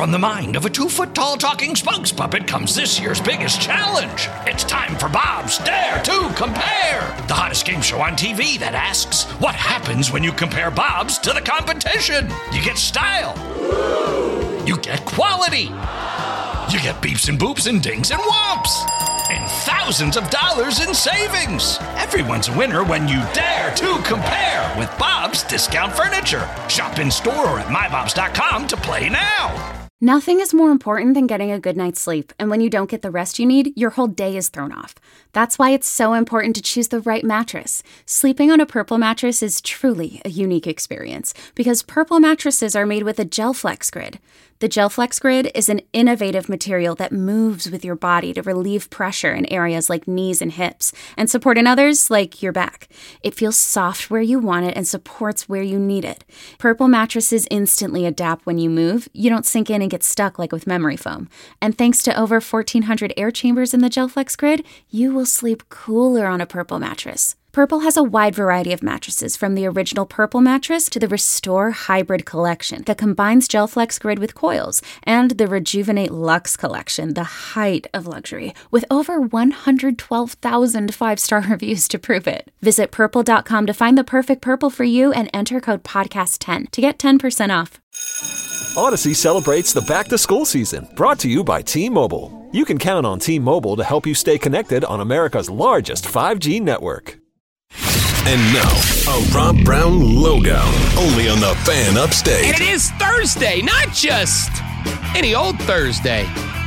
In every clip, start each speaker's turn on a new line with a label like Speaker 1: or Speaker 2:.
Speaker 1: From the mind of a 2-foot-tall talking spokes puppet comes this year's biggest challenge. It's time for Bob's Dare to Compare, the hottest game show on TV that asks, what happens when you compare Bob's to the competition? You get style. You get quality. You get beeps and boops and dings and whomps. And thousands of dollars in savings. Everyone's a winner when you dare to compare with Bob's Discount Furniture. Shop in store or at mybobs.com to play now.
Speaker 2: Nothing is more important than getting a good night's sleep, and when you don't get the rest you need, your whole day is thrown off. That's why it's so important to choose the right mattress. Sleeping on a Purple mattress is truly a unique experience, because Purple mattresses are made with a GelFlex Grid. The GelFlex Grid is an innovative material that moves with your body to relieve pressure in areas like knees and hips, and support in others like your back. It feels soft where you want it and supports where you need it. Purple mattresses instantly adapt when you move. You don't sink in and get stuck like with memory foam. And thanks to over 1,400 air chambers in the GelFlex Grid, you will sleep cooler on a Purple mattress. Purple has a wide variety of mattresses, from the original Purple mattress to the Restore Hybrid collection that combines GelFlex Grid with coils, and the Rejuvenate Luxe collection, the height of luxury, with over 112,000 five-star reviews to prove it. Visit Purple.com to find the perfect Purple for you and enter code PODCAST10 to get 10% off.
Speaker 3: Odyssey celebrates the back-to-school season, brought to you by T-Mobile. You can count on T-Mobile to help you stay connected on America's largest 5G network.
Speaker 4: And now, a Rob Brown lowdown, only on the Fan Upstate.
Speaker 5: And it is Thursday, not just any old Thursday.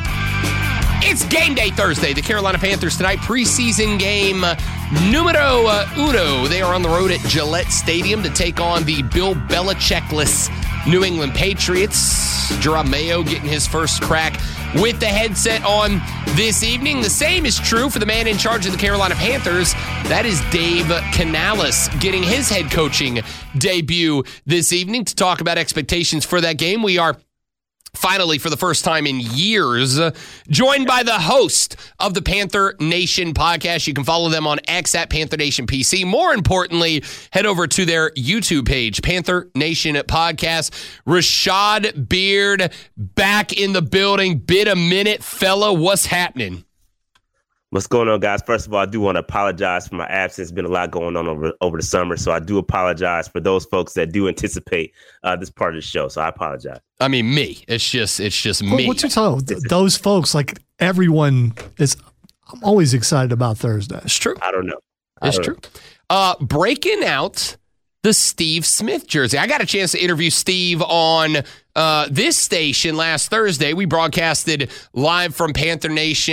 Speaker 5: It's game day Thursday. The Carolina Panthers tonight, preseason game numero uno. They are on the road at Gillette Stadium to take on the Bill Belichick-less New England Patriots. Jerome Mayo getting his first crack with the headset on this evening. The same is true for the man in charge of the Carolina Panthers. That is Dave Canales getting his head coaching debut this evening. To talk about expectations for that game, we are finally, for the first time in years, joined by the host of the Panther Nation podcast. You can follow them on X at Panther Nation PC. More importantly, head over to their YouTube page, Panther Nation Podcast. Rashad Beard back in the building. Been a minute, fella. What's happening?
Speaker 6: What's going on, guys? First of all, I do want to apologize for my absence. Been a lot going on over the summer, so I do apologize for those folks that do anticipate this part of the show. So I apologize.
Speaker 5: I mean, me. It's just me.
Speaker 7: What's your title? Those folks, like everyone is. I'm always excited about Thursday.
Speaker 5: It's true.
Speaker 6: I don't know.
Speaker 5: It's true. Breaking out the Steve Smith jersey. I got a chance to interview Steve on this station last Thursday. We broadcasted live from Panther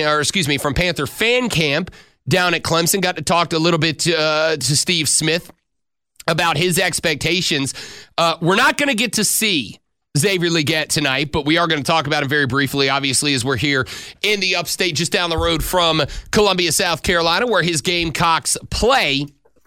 Speaker 5: Fan Camp down at Clemson. Got to talk a little bit to Steve Smith about his expectations. We're not going to get to see Xavier Legette tonight, but we are going to talk about him very briefly, obviously, as we're here in the upstate, just down the road from Columbia, South Carolina, where his Gamecocks play.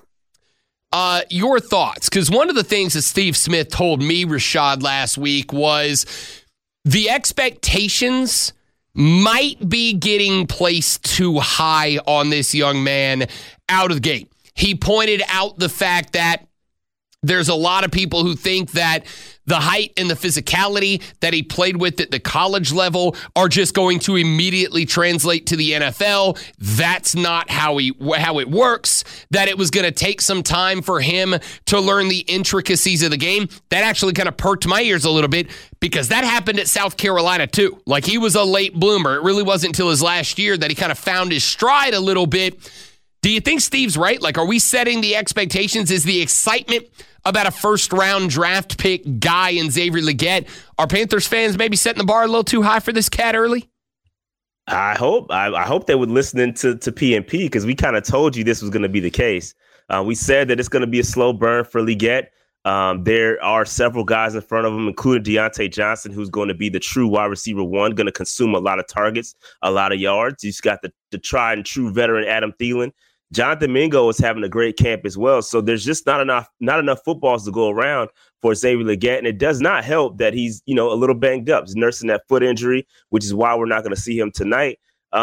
Speaker 5: Your thoughts? Because one of the things that Steve Smith told me, Rashad, last week was the expectations might be getting placed too high on this young man out of the gate. He pointed out the fact that there's a lot of people who think that the height and the physicality that he played with at the college level are just going to immediately translate to the NFL. That's not how it works. That it was going to take some time for him to learn the intricacies of the game. That actually kind of perked my ears a little bit, because that happened at South Carolina too. Like, he was a late bloomer. It really wasn't until his last year that he kind of found his stride a little bit. Do you think Steve's right? Like, are we setting the expectations? Is the excitement about a first-round draft pick guy in Xavier Legette, are Panthers fans maybe setting the bar a little too high for this cat early?
Speaker 6: I hope they would listen to PNP, because we kind of told you this was going to be the case. We said that it's going to be a slow burn for Legette. There are several guys in front of him, including Deontay Johnson, who's going to be the true wide receiver one, going to consume a lot of targets, a lot of yards. He's got the tried and true veteran Adam Thielen. Jonathan Mingo is having a great camp as well. So there's just not enough footballs to go around for Xavier Legette. And it does not help that he's, a little banged up. He's nursing that foot injury, which is why we're not going to see him tonight.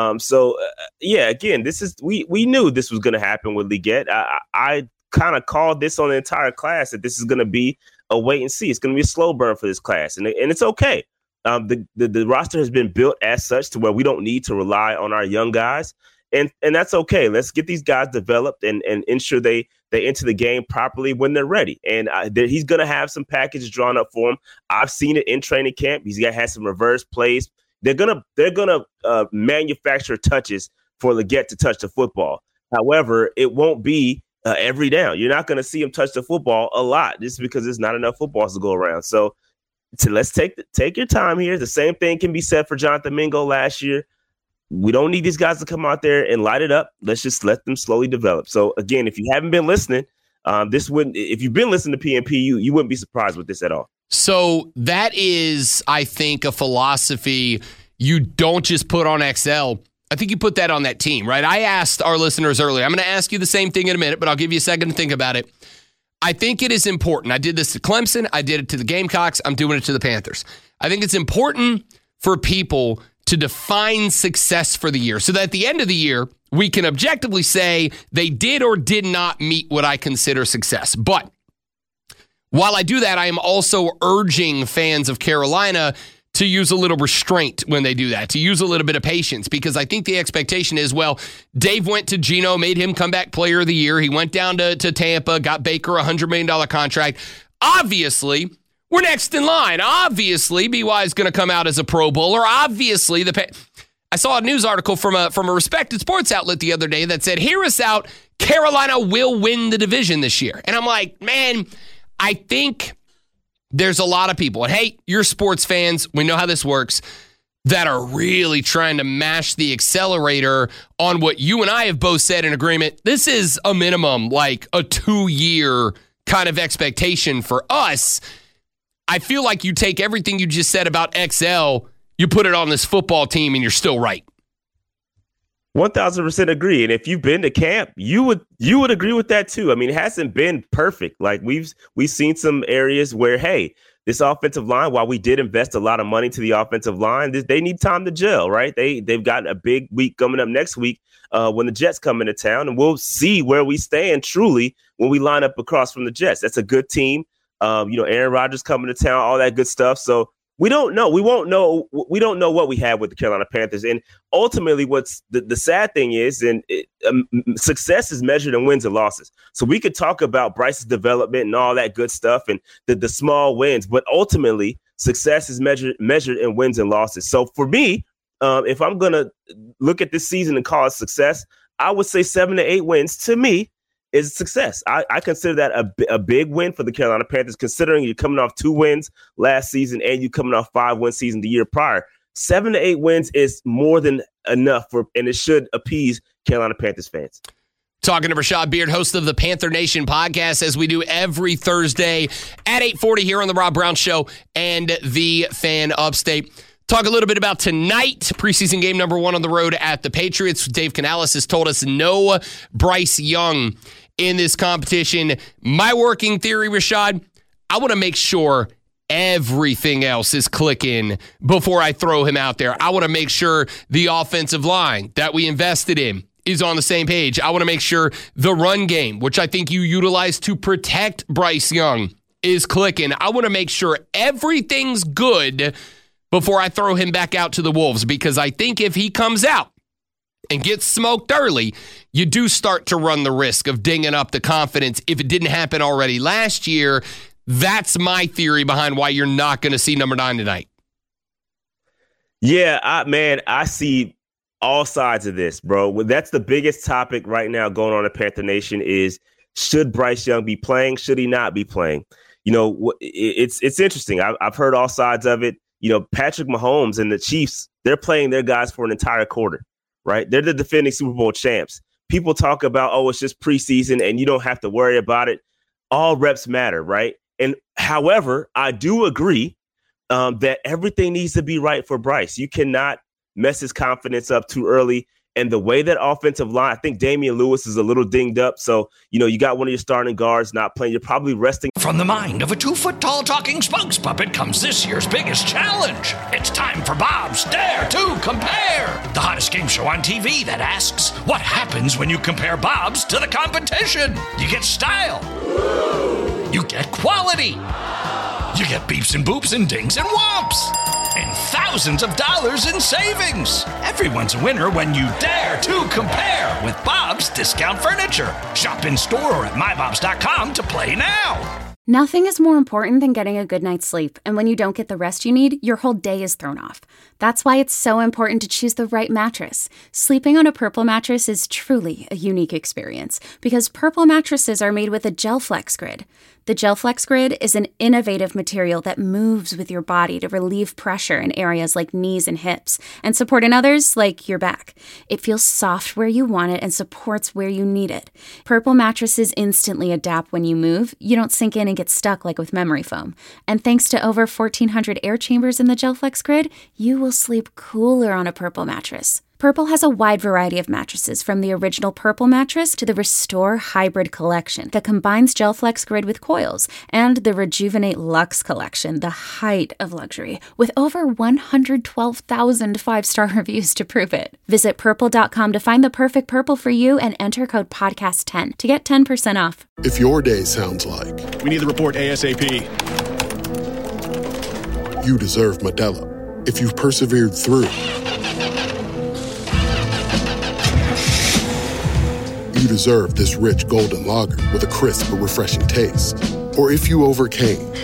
Speaker 6: Again, we knew this was going to happen with Legette. I kind of called this on the entire class that this is going to be a wait and see. It's going to be a slow burn for this class. And it's okay. The roster has been built as such to where we don't need to rely on our young guys. And that's okay. Let's get these guys developed and ensure they enter the game properly when they're ready. And he's going to have some packages drawn up for him. I've seen it in training camp. He's got some reverse plays. They're gonna manufacture touches for Legette to touch the football. However, it won't be every down. You're not going to see him touch the football a lot just because there's not enough footballs to go around. So let's take your time here. The same thing can be said for Jonathan Mingo last year. We don't need these guys to come out there and light it up. Let's just let them slowly develop. So again, if you haven't been listening, if you've been listening to PNP, you wouldn't be surprised with this at all.
Speaker 5: So that is, I think, a philosophy you don't just put on XL. I think you put that on that team, right? I asked our listeners earlier. I'm going to ask you the same thing in a minute, but I'll give you a second to think about it. I think it is important. I did this to Clemson. I did it to the Gamecocks. I'm doing it to the Panthers. I think it's important for people to define success for the year so that at the end of the year, we can objectively say they did or did not meet what I consider success. But while I do that, I am also urging fans of Carolina to use a little restraint when they do that, to use a little bit of patience, because I think the expectation is, well, Dave went to Geno, made him comeback player of the year. He went down to Tampa, got Baker a $100 million contract. Obviously, we're next in line. Obviously, BY is going to come out as a Pro Bowler. Obviously, I saw a news article from a respected sports outlet the other day that said, hear us out, Carolina will win the division this year. And I'm like, man, I think there's a lot of people, and hey, you're sports fans, we know how this works, that are really trying to mash the accelerator on what you and I have both said in agreement. This is a minimum, like a 2-year kind of expectation for us. I feel like you take everything you just said about XL, you put it on this football team, and you're still right.
Speaker 6: 1,000% agree. And if you've been to camp, you would agree with that too. I mean, it hasn't been perfect. Like we've seen some areas where, hey, this offensive line, while we did invest a lot of money to the offensive line, they need time to gel, right? They've got a big week coming up next week when the Jets come into town, and we'll see where we stand truly when we line up across from the Jets. That's a good team. Aaron Rodgers coming to town, all that good stuff. So we don't know. We don't know what we have with the Carolina Panthers. And ultimately, what's the sad thing is, success is measured in wins and losses. So we could talk about Bryce's development and all that good stuff and the small wins, but ultimately, success is measured in wins and losses. So for me, if I'm going to look at this season and call it success, I would say 7 to 8 wins to me is success. I consider that a big win for the Carolina Panthers, considering you're coming off 2 wins last season and you're coming off 5-win season the year prior. 7 to 8 wins is more than enough and it should appease Carolina Panthers fans.
Speaker 5: Talking to Rashad Beard, host of the Panther Nation podcast, as we do every Thursday at 8:40 here on the Rob Brown Show and the Fan Upstate. Talk a little bit about tonight, preseason game number 1 on the road at the Patriots. Dave Canales has told us no Bryce Young in this competition. My working theory, Rashad, I want to make sure everything else is clicking before I throw him out there. I want to make sure the offensive line that we invested in is on the same page. I want to make sure the run game, which I think you utilize to protect Bryce Young, is clicking. I want to make sure everything's good before I throw him back out to the Wolves, because I think if he comes out and gets smoked early, you do start to run the risk of dinging up the confidence if it didn't happen already last year. That's my theory behind why you're not going to see number 9 tonight.
Speaker 6: Yeah, I see all sides of this, bro. That's the biggest topic right now going on in Panther Nation is, should Bryce Young be playing? Should he not be playing? It's interesting. I've heard all sides of it. Patrick Mahomes and the Chiefs, they're playing their guys for an entire quarter, right? They're the defending Super Bowl champs. People talk about, it's just preseason and you don't have to worry about it. All reps matter, right? And however, I do agree that everything needs to be right for Bryce. You cannot mess his confidence up too early. And the way that offensive line, I think Damian Lewis is a little dinged up. So, you got one of your starting guards not playing. You're probably resting.
Speaker 1: From the mind of a 2-foot-tall talking spokes puppet comes this year's biggest challenge. It's time for Bob's Dare to Compare, the hottest game show on TV that asks, what happens when you compare Bob's to the competition? You get style. You get quality. You get beeps and boops and dings and whoops. And thousands of dollars in savings. Everyone's a winner when you dare to compare with Bob's Discount Furniture. Shop in store or at mybobs.com to play now.
Speaker 2: Nothing is more important than getting a good night's sleep, and when you don't get the rest you need, your whole day is thrown off. That's why it's so important to choose the right mattress. Sleeping on a Purple mattress is truly a unique experience because Purple mattresses are made with a GelFlex Grid. The GelFlex Grid is an innovative material that moves with your body to relieve pressure in areas like knees and hips and support in others like your back. It feels soft where you want it and supports where you need it. Purple mattresses instantly adapt when you move. You don't sink in and get stuck like with memory foam. And thanks to over 1,400 air chambers in the GelFlex Grid, you will sleep cooler on a Purple mattress. Purple has a wide variety of mattresses, from the original Purple mattress to the Restore Hybrid collection that combines GelFlex Grid with coils, and the Rejuvenate Luxe collection, the height of luxury, with over 112,000 five-star reviews to prove it. Visit purple.com to find the perfect Purple for you and enter code podcast10 to get 10% off.
Speaker 8: If your day sounds like
Speaker 9: we need the report ASAP,
Speaker 8: you deserve Modelo. If you've persevered through, you deserve this rich golden lager with a crisp but refreshing taste. Or if you overcame.
Speaker 10: 2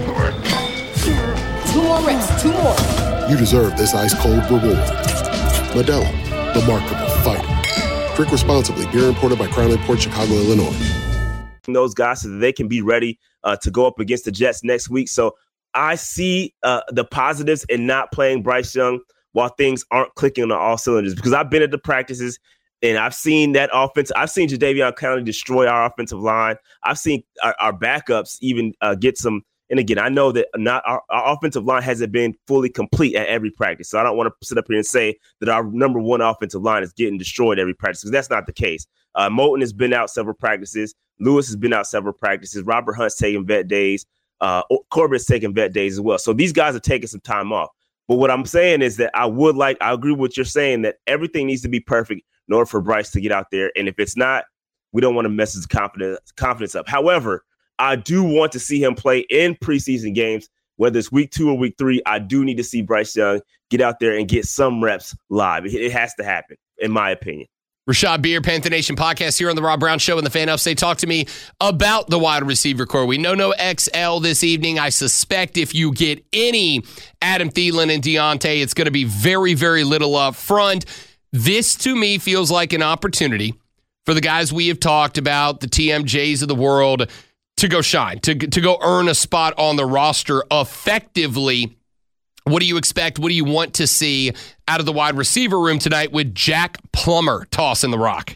Speaker 10: more reps, 2 more.
Speaker 8: You deserve this ice cold reward. Modelo, the mark of a fighter. Drink responsibly. Beer imported by Crown Port Chicago, Illinois.
Speaker 6: Those guys so that they can be ready to go up against the Jets next week. So I see the positives in not playing Bryce Young while things aren't clicking on all cylinders, because I've been at the practices and I've seen that offense. I've seen Jadeveon Clowney destroy our offensive line. I've seen our backups even get some. And again, I know that not our offensive line hasn't been fully complete at every practice. So I don't want to sit up here and say that our number one offensive line is getting destroyed every practice, because that's not the case. Moulton has been out several practices. Lewis has been out several practices. Robert Hunt's taking vet days. Corbett's taking vet days as well. So these guys are taking some time off. But what I'm saying is that I agree with what you're saying, that everything needs to be perfect in order for Bryce to get out there. And if it's not, we don't want to mess his confidence up. However, I do want to see him play in preseason games, whether it's week 2 or week 3. I do need to see Bryce Young get out there and get some reps live. It has to happen, in my opinion.
Speaker 5: Rashad Beer, Panther Nation podcast here on the Rob Brown Show and the Fan Upstate. Talk to me about the wide receiver core. We know no XL this evening. I suspect if you get any Adam Thielen and Deontay, it's going to be very, very little up front. This, to me, feels like an opportunity for the guys we have talked about, the TMJs of the world, to go shine, to go earn a spot on the roster effectively. What do you expect? What do you want to see out of the wide receiver room tonight with Jack Plummer tossing the rock?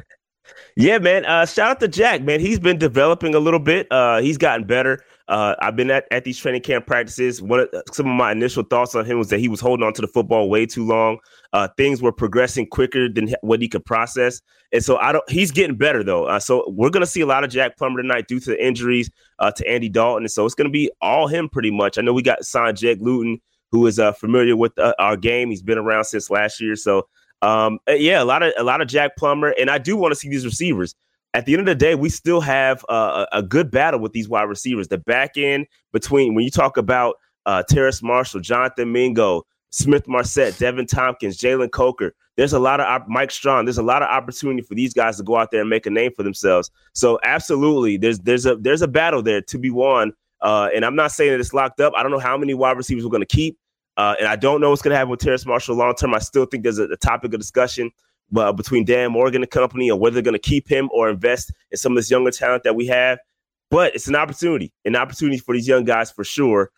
Speaker 6: Yeah, man. Shout out to Jack, man. He's been developing a little bit. He's gotten better. I've been at these training camp practices. Some of my initial thoughts on him was that he was holding on to the football way too long. Things were progressing quicker than what he could process. And so he's getting better, though. So we're going to see a lot of Jack Plummer tonight due to the injuries to Andy Dalton. And so it's going to be all him pretty much. I know we got signed Jake Luton, who is familiar with our game. He's been around since last year. So, a lot of Jack Plummer. And I do want to see these receivers. At the end of the day, we still have a good battle with these wide receivers. The back end between, when you talk about Terrace Marshall, Jonathan Mingo, Smith Marset, Devin Tompkins, Jalen Coker, there's a lot of Mike Strong. There's a lot of opportunity for these guys to go out there and make a name for themselves. So absolutely, there's a battle there to be won. And I'm not saying that it's locked up. I don't know how many wide receivers we're going to keep. And I don't know what's going to happen with Terrace Marshall long term. I still think there's a topic of discussion between Dan Morgan and company, or whether they're going to keep him or invest in some of this younger talent that we have. But it's an opportunity for these young guys for sure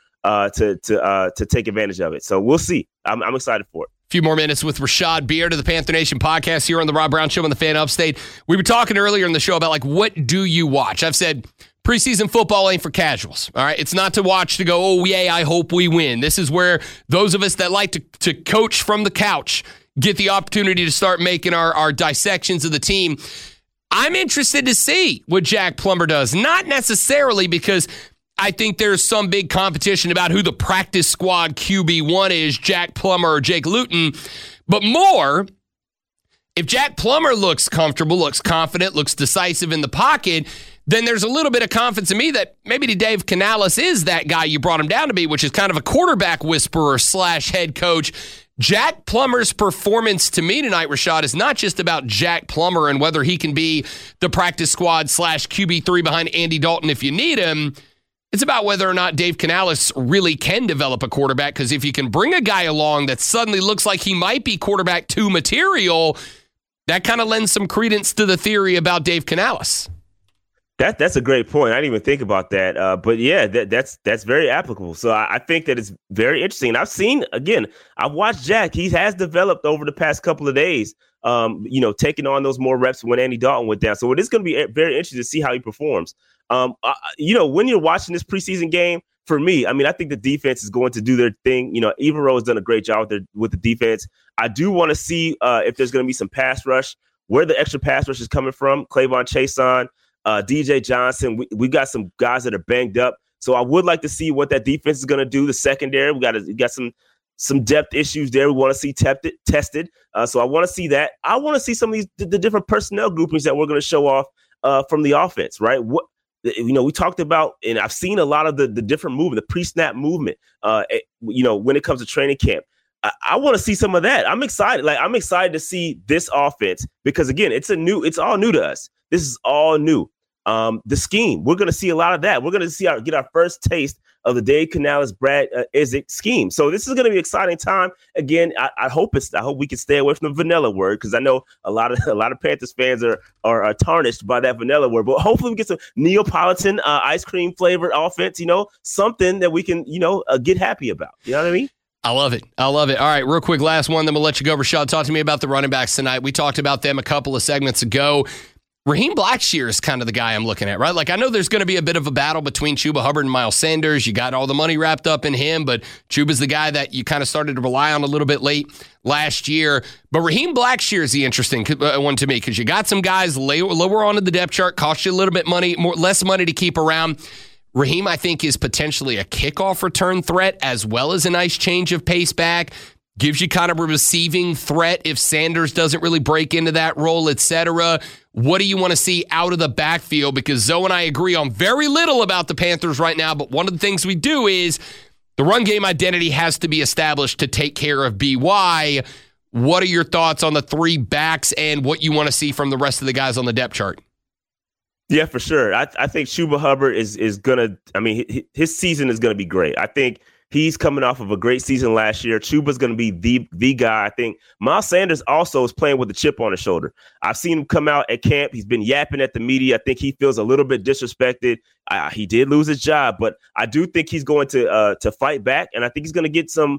Speaker 6: to take advantage of it. So we'll see. I'm excited for it.
Speaker 5: A few more minutes with Rashad Beer to the Panther Nation podcast here on the Rob Brown Show and the Fan Upstate. We were talking earlier in the show about what do you watch? I've said preseason football ain't for casuals. All right. It's not to watch to go, oh, yay, I hope we win. This is where those of us that like to coach from the couch get the opportunity to start making our dissections of the team. I'm interested to see what Jack Plummer does. Not necessarily because I think there's some big competition about who the practice squad QB1 is, Jack Plummer or Jake Luton, but more, if Jack Plummer looks comfortable, looks confident, looks decisive in the pocket, then there's a little bit of confidence in me that maybe Dave Canales is that guy you brought him down to be, which is kind of a quarterback whisperer / head coach. Jack Plummer's performance to me tonight, Rashad, is not just about Jack Plummer and whether he can be the practice squad / QB3 behind Andy Dalton if you need him. It's about whether or not Dave Canales really can develop a quarterback, because if you can bring a guy along that suddenly looks like he might be quarterback 2 material, that kind of lends some credence to the theory about Dave Canales.
Speaker 6: That's a great point. I didn't even think about that. But yeah, that's very applicable. So I think that it's very interesting. I've watched Jack. He has developed over the past couple of days, taking on those more reps when Andy Dalton went down. So it is going to be very interesting to see how he performs. When you're watching this preseason game, for me, I think the defense is going to do their thing. Evero has done a great job with the defense. I do want to see if there's going to be some pass rush, where the extra pass rush is coming from. Clavon Chason, DJ Johnson. We got some guys that are banged up. So I would like to see what that defense is going to do. The secondary, we got some depth issues there. We want to see tested. So I want to see that. I want to see some of the different personnel groupings that we're going to show off from the offense, right? We talked about, and I've seen a lot of the different movement, the pre-snap movement, when it comes to training camp. I want to see some of that. I'm excited. I'm excited to see this offense because, again, it's all new to us. This is all new. The scheme, we're going to see a lot of that. We're going to get our first taste of the Dave Canales, Brad Isaac scheme. So this is going to be an exciting time. Again, I hope we can stay away from the vanilla word, because I know a lot of Panthers fans are tarnished by that vanilla word. But hopefully we get some Neapolitan ice cream flavored offense. Something that we can get happy about. You know what I mean?
Speaker 5: I love it. All right, real quick, last one, then we'll let you go. Rashad, talk to me about the running backs tonight. We talked about them a couple of segments ago. Raheem Blackshear is kind of the guy I'm looking at, right? I know there's going to be a bit of a battle between Chuba Hubbard and Miles Sanders. You got all the money wrapped up in him, but Chuba's the guy that you kind of started to rely on a little bit late last year. But Raheem Blackshear is the interesting one to me, because you got some guys lower onto the depth chart, cost you a little bit less money to keep around. Raheem, I think, is potentially a kickoff return threat as well as a nice change of pace back. Gives you kind of a receiving threat if Sanders doesn't really break into that role, etc. What do you want to see out of the backfield? Because Zoe and I agree on very little about the Panthers right now, but one of the things we do is the run game identity has to be established to take care of BY. What are your thoughts on the 3 backs and what you want to see from the rest of the guys on the depth chart?
Speaker 6: Yeah, for sure. I think Chuba Hubbard is going to, his season is going to be great. I think he's coming off of a great season last year. Chuba's going to be the guy. I think Miles Sanders also is playing with a chip on his shoulder. I've seen him come out at camp. He's been yapping at the media. I think he feels a little bit disrespected. He did lose his job, but I do think he's going to fight back, and I think he's going to get some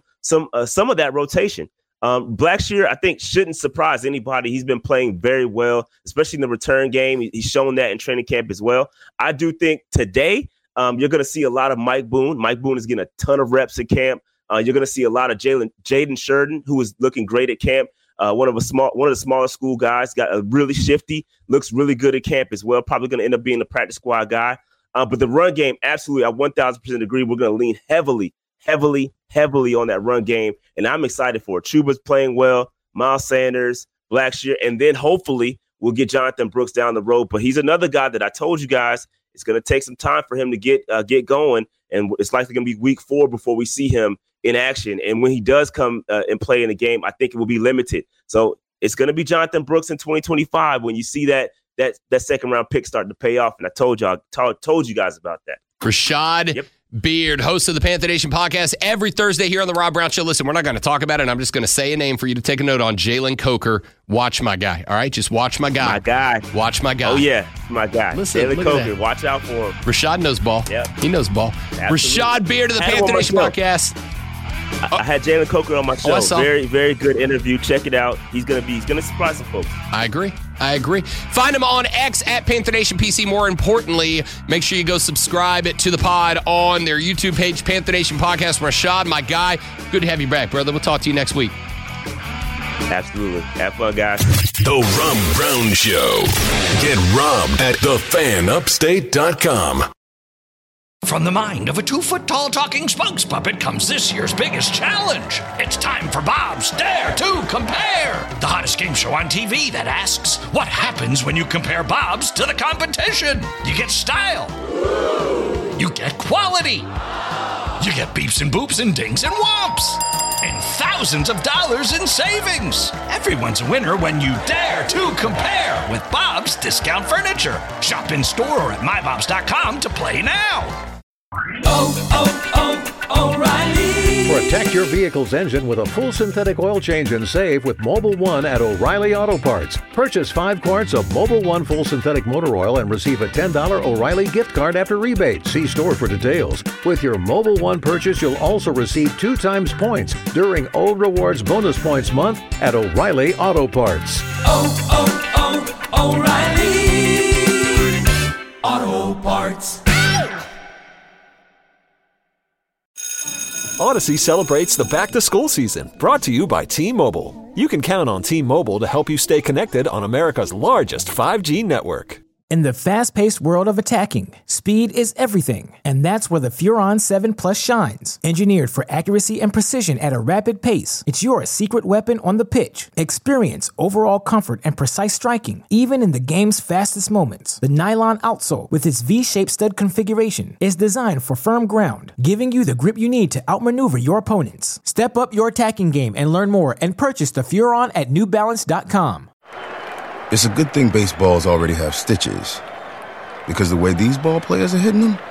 Speaker 6: of that rotation. Blackshear, I think, shouldn't surprise anybody. He's been playing very well, especially in the return game. He's shown that in training camp as well. I do think today you're going to see a lot of Mike Boone. Mike Boone is getting a ton of reps at camp. You're going to see a lot of Jaden Sheridan, who is looking great at camp. One of the smaller school guys, got a really shifty, looks really good at camp as well. Probably going to end up being the practice squad guy. But the run game, absolutely, I 1,000% agree. We're going to lean heavily on that run game, and I'm excited for it. Chuba's playing well, Miles Sanders, Blackshear, and then hopefully we'll get Jonathan Brooks down the road. But he's another guy that I told you guys it's going to take some time for him to get going, and it's likely going to be week 4 before we see him in action. And when he does come and play in the game, I think it will be limited. So it's going to be Jonathan Brooks in 2025 when you see that second round pick starting to pay off. And I told you guys about that.
Speaker 5: Rashad Beard, host of the Panther Nation podcast, every Thursday here on the Rob Brown Show. Listen, we're not going to talk about it. I'm just going to say a name for you to take a note on. Jalen Coker. Watch my guy. All right? Just watch my guy.
Speaker 6: My guy.
Speaker 5: Watch my guy.
Speaker 6: Oh, yeah. My guy.
Speaker 5: Listen,
Speaker 6: Jalen Coker. Watch out for him.
Speaker 5: Rashad knows ball.
Speaker 6: Yep.
Speaker 5: He knows ball. Absolutely. Rashad Beard of the Panther Nation podcast.
Speaker 6: I had Jalen Coker on my show. Very, very good interview. Check it out. He's gonna surprise some folks.
Speaker 5: I agree. Find him on X at Panther Nation PC. More importantly, make sure you go subscribe to the pod on their YouTube page, Panther Nation Podcast. Rashad, my guy, good to have you back, brother. We'll talk to you next week.
Speaker 6: Absolutely. Have fun, guys.
Speaker 4: The Rob Brown Show. Get robbed at thefanupstate.com.
Speaker 1: From the mind of a 2-foot-tall talking spokes puppet comes this year's biggest challenge. It's time for Bob's Dare to Compare. The hottest game show on TV that asks, what happens when you compare Bob's to the competition? You get style. You get quality. You get beeps and boops and dings and whomps. And thousands of dollars in savings. Everyone's a winner when you dare to compare with Bob's Discount Furniture. Shop in store or at mybobs.com to play now.
Speaker 9: O'Reilly. Protect your vehicle's engine with a full synthetic oil change and save with Mobil 1 at O'Reilly Auto Parts. Purchase 5 quarts of Mobil 1 full synthetic motor oil and receive a $10 O'Reilly gift card after rebate. See store for details. With your Mobil 1 purchase, you'll also receive 2 times points during O Rewards Bonus Points Month at O'Reilly Auto Parts.
Speaker 10: O'Reilly Auto Parts.
Speaker 3: Odyssey celebrates the back-to-school season, brought to you by T-Mobile. You can count on T-Mobile to help you stay connected on America's largest 5G network.
Speaker 11: In the fast-paced world of attacking, speed is everything, and that's where the Furon 7 Plus shines. Engineered for accuracy and precision at a rapid pace, it's your secret weapon on the pitch. Experience overall comfort and precise striking, even in the game's fastest moments. The nylon outsole, with its V-shaped stud configuration, is designed for firm ground, giving you the grip you need to outmaneuver your opponents. Step up your attacking game and learn more and purchase the Furon at NewBalance.com.
Speaker 12: It's a good thing baseballs already have stitches, because the way these ball players are hitting them,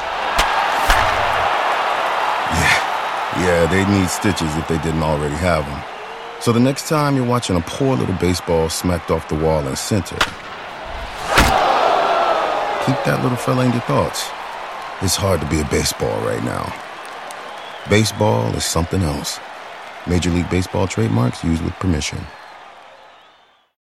Speaker 12: yeah, they need stitches if they didn't already have them. So the next time you're watching a poor little baseball smacked off the wall in center, keep that little fella in your thoughts. It's hard to be a baseball right now. Baseball is something else. Major League Baseball trademarks used with permission.